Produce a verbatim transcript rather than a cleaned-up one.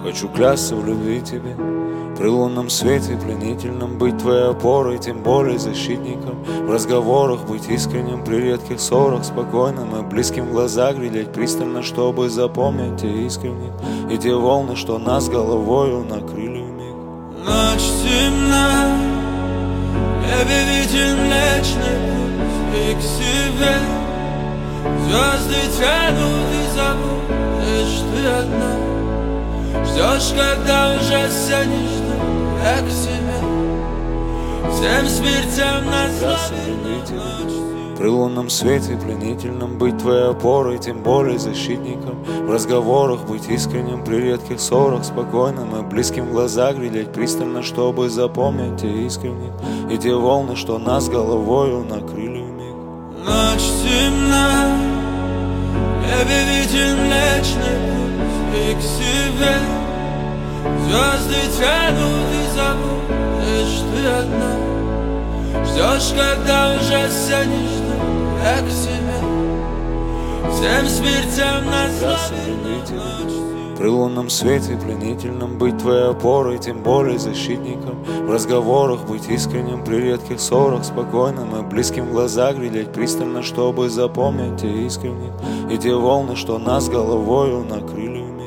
Хочу клясться в любви тебе, при лунном свете пленительном быть твоей опорой, тем более защитником. В разговорах быть искренним, при редких ссорах спокойным и близким в глаза глядеть пристально, чтобы запомнить те искренних и те волны, что нас головою накрыли вмиг. Ночь темна, в небе виден Млечный Путь, и к себе звезды тянут и зовут, лишь ты одна. Ждешь, когда уже все не ждут, я к себе. Всем смертям назло. При лунном свете пленительном быть твоей опорой, тем более защитником. В разговорах быть искренним, при редких ссорах спокойным и близким в глаза глядеть пристально, чтобы запомнить те искренних и те волны, что нас головою накрыли вмиг. Ночь темна, в небе виден Млечный Путь, и к себе звезды тянут и зовут, лишь ты одна. Ждешь, когда уже все не ждут, я к себе. Всем смертям назло. При лунном свете пленительном быть твоей опорой, тем более защитником. В разговорах быть искренним, при редких ссорах спокойным и близким в глаза глядеть пристально, чтобы запомнить те искренних и те волны, что нас головою накрыли вмиг.